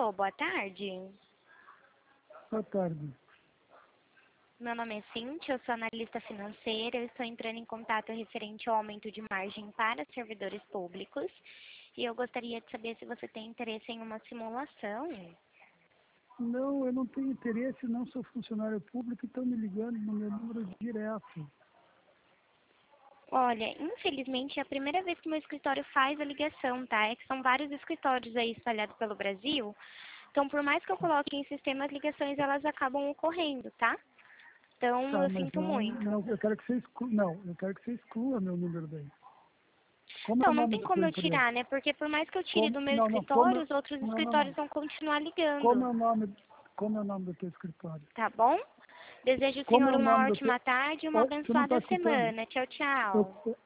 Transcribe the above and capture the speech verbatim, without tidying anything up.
Alô, boa tarde. Boa tarde. Meu nome é Cíntia, eu sou analista financeira. Eu estou entrando em contato referente ao aumento de margem para servidores públicos. E eu gostaria de saber se você tem interesse em uma simulação. Não, eu não tenho interesse, não sou funcionário público e estão me ligando no meu número direto. Olha, infelizmente é a primeira vez que meu escritório faz a ligação, tá? É que são vários escritórios aí espalhados pelo Brasil. Então, por mais que eu coloque em sistema, as ligações elas acabam ocorrendo, tá? Então, Tá, eu mas sinto não, muito. não, eu quero que você exclua, não, eu quero que você exclua meu número daí. Como é o Então, não nome tem da como sua eu empresa? tirar, né? Porque por mais que eu tire Como, do meu não, não, como, escritório, os outros não, não, escritórios não. vão continuar Como ligando, é o nome, como é o nome do teu escritório? tá bom? Desejo ao Como é senhor o uma nome do teu... ótima tarde e uma Oh, você não está abençoada escutando? semana. Tchau, Eu, tchau.